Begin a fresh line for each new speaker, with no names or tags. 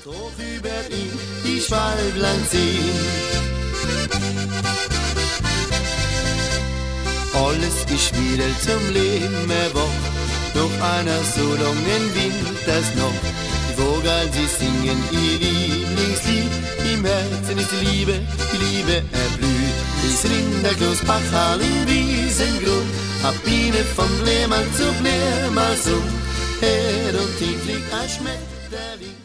Hoch über ihn die Schwalblein ziehen. Alles ist wieder zum Leben erwacht, nach einer so langen Wintersnacht. Die Vogel, sie singen ihr Lieblingslied, im Herzen ist die Liebe erblüht. Das Rinderkloß Bachal im Wiesengrund, hab Biene von Blähmal zu Blähmal so. Her und tief liegt ein Schmetterling.